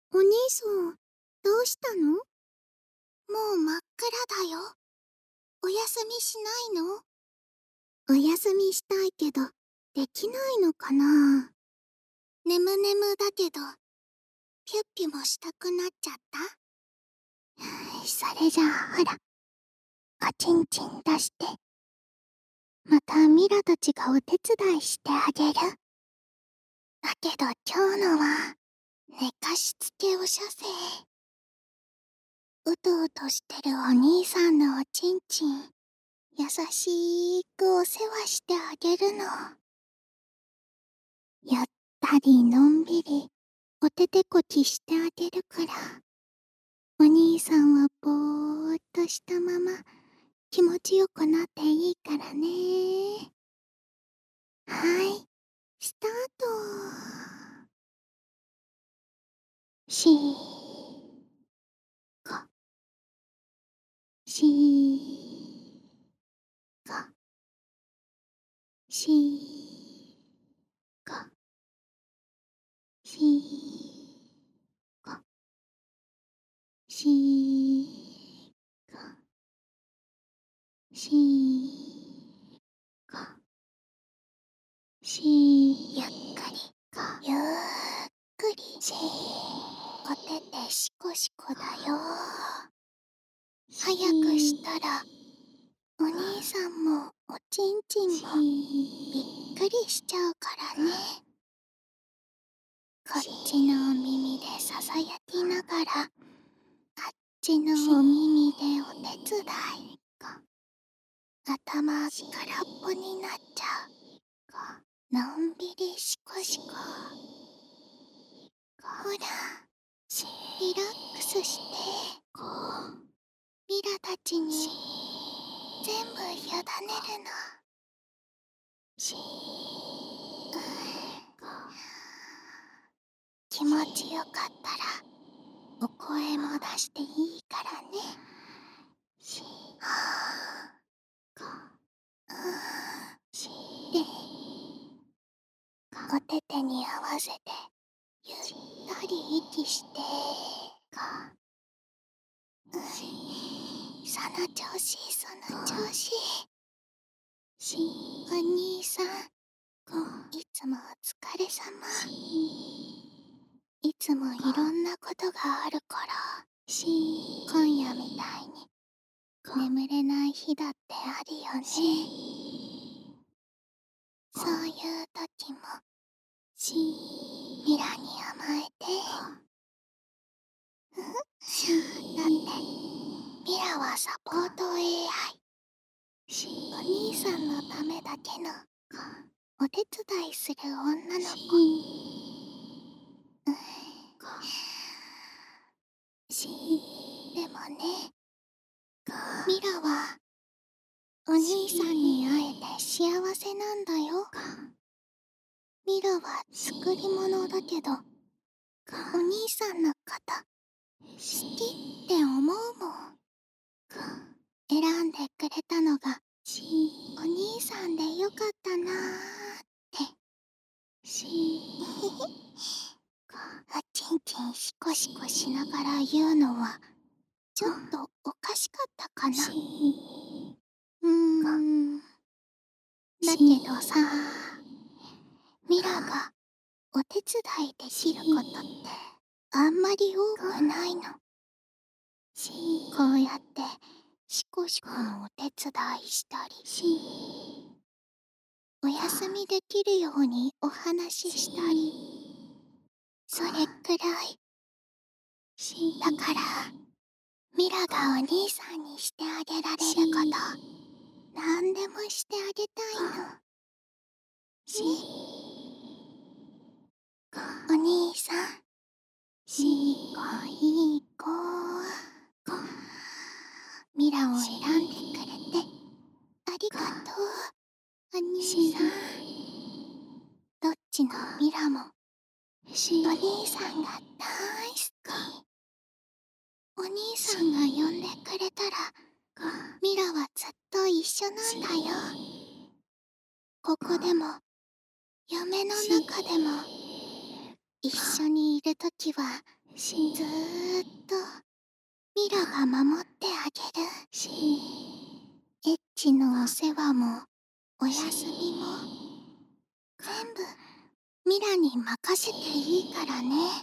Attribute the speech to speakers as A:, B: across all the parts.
A: お兄さん、どうしたの？もう真っ暗だよ。お休みしないの？お休みしたいけど、できないのかな？ねむねむだけど、ピュッピュもしたくなっちゃった？それじゃあほら、おちんちん出して。またミラたちがお手伝いしてあげる。だけど今日のは、寝かしつけおしゃせ。うとうとしてるお兄さんのおちんちん、優しーくお世話してあげるの。ゆったりのんびり、おててこきしてあげるから、お兄さんはぼーっとしたまま、気持ちよくなっていいからね。はい、スタート。しーか、しーか、しーか、しーか、しーか、しーか、しーゆっくりか、ゆっくりしー、おててしこしこだよ。早くしたら、お兄さんもおちんちんもびっくりしちゃうからね。こっちのお耳でささやきながら、あっちのお耳でお手伝い。頭空っぽになっちゃう。のんびりしこしこ。ほら、リラックスして。ミラたちに全部委ねるの。気持ちよかったらお声も出していいからね。で、おててに合わせてゆったり息して。その調子、その調子。お兄さん、いつもお疲れさま。いつもいろんなことがあるから、今夜みたいに眠れない日だってあるよね。そういう時も、ミラに甘えて。だって、ミラはサポート AI。お兄さんのためだけのお手伝いする女の子。でもね、ミラはお兄さんに会えて幸せなんだよ。ミラは作り物だけど、お兄さんのこと好きって思うもん。選んでくれたのがお兄さんでよかったなーって。おちんちんシコシコしながら言うのはちょっとおかしかったかな。だけどさ、ミラがお手伝いできることってあんまり多くないの。こうやってシコシコのお手伝いしたり、お休みできるようにお話ししたり、それくらい。だからミラがお兄さんにしてあげられること、なんでもしてあげたいの。お兄さん、いい子いい子。ミラを選んでくれてありがとう、お兄さん。どっちのミラもお兄さんが大好き。お兄さんが呼んでくれたらミラはずっと一緒なんだよ。ここでも夢の中でも一緒にいるときはずーっとミラが守ってあげる。エッチのお世話もお休みも全部ミラに任せていいからね。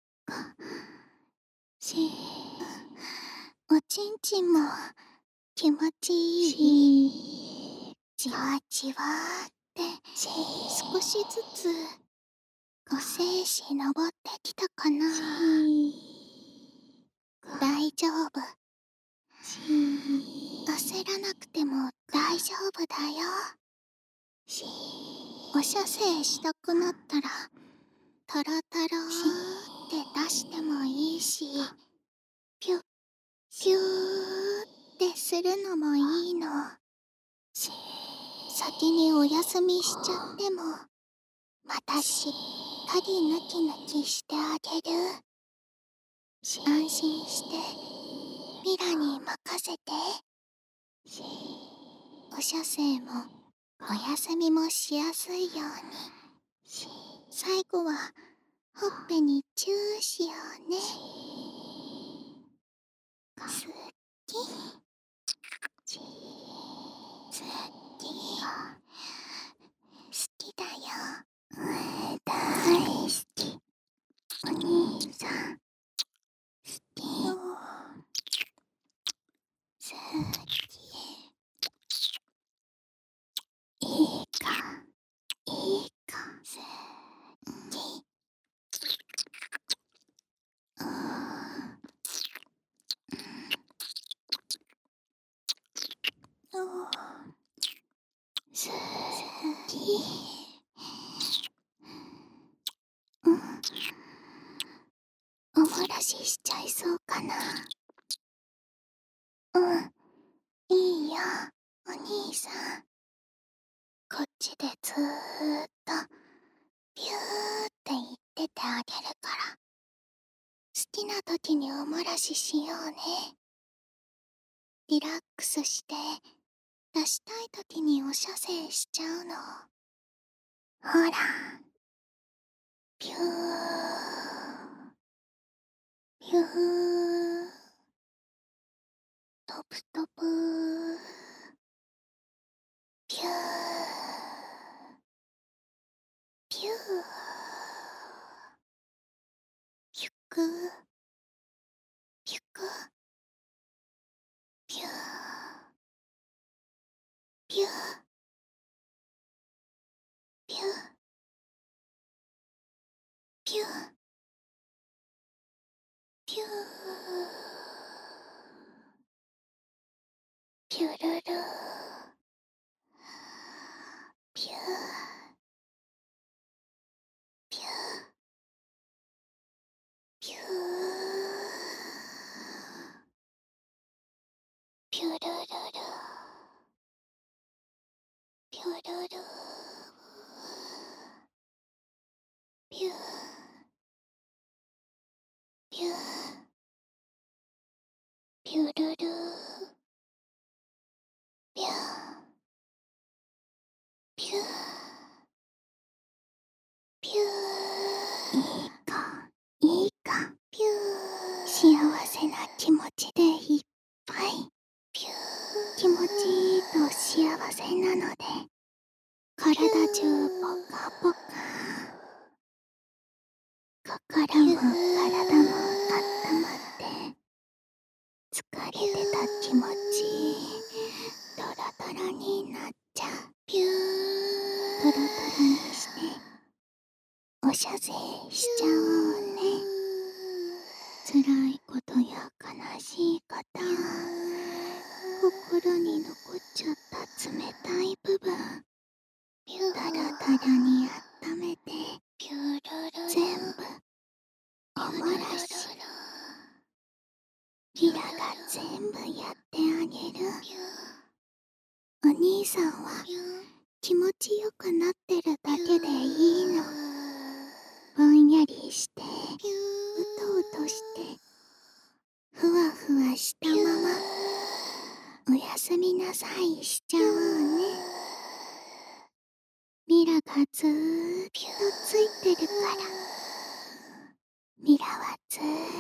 A: おちんちんも気持ちいい。じわじわーって少しずつご精子登ってきたかな。大丈夫。焦らなくても大丈夫だよ。お射精したくなったらトロトロって出してもいいし、ピュッピューってするのもいいの。先にお休みしちゃってもまたしっかりヌキヌキしてあげる。安心してミラに任せて。お射精もお休みもしやすいように最後はほっぺにチューしようね。好き好きだよ。大好き。お兄さん好き。好き。いいかいいか。好き。好き。おもらししちゃいそうかな。いいよお兄さん。こっちでずーっとビューって言っててあげるから、好きな時におもらししようね。リラックスして出したい時にお射精しちゃうの。ほらビュービュートプトプビュービューピュクピュクピューピューピューピューピューピュルルピューピューピューピュルルルピュルルピューピューピュルルピューピューピュー。いいかいいか。ピュー。幸せな気持ちでいっぱい。ピュー。気持ちいいと幸せなので体中ポカポカ。心も体も温まって疲れてた気持ちドロドロになっちゃう。ピュー。ドロドロにしてお射精しちゃおうね。辛いことや悲しいこと、心に残っちゃった冷たい部分、ダラダラに温めて全部おもらし。ミラが全部やってあげる。お兄さんは気持ちよくなってるだけでいいの。ぼんやりしてうとうとしてふわふわしたままおやすみなさいしちゃおうね。ミラがずーっとついてるから。ミラはずーっ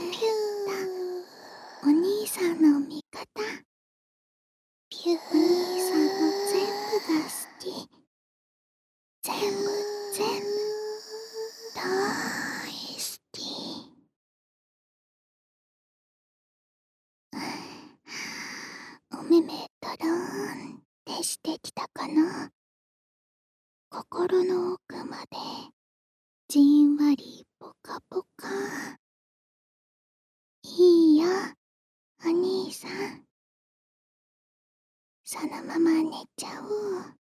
A: 大好き。お目目ドローンってしてきたかな。心の奥までじんわりポカポカ。いいよ、お兄さん。そのまま寝ちゃおう。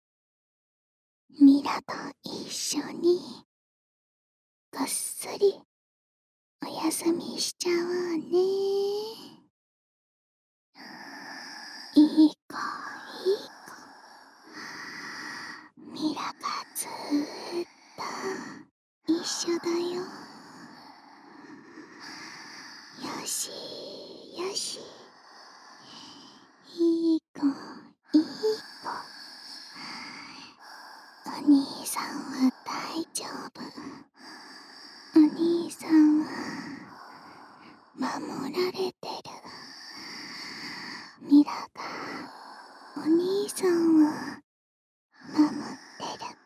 A: ミラと一緒にぐっすりおやすみしちゃおうね。いい子いい子。ミラがずーっと一緒だよ。よしよし。いい子いい子。お兄さんは大丈夫。お兄さんは守られてる。ミラがお兄さんを守ってる。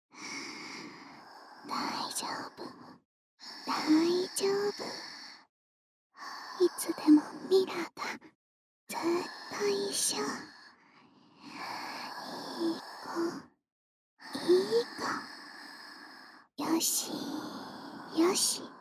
A: 大丈夫大丈夫。いつでもミラがずっと一緒。いい子いい子。よしよし。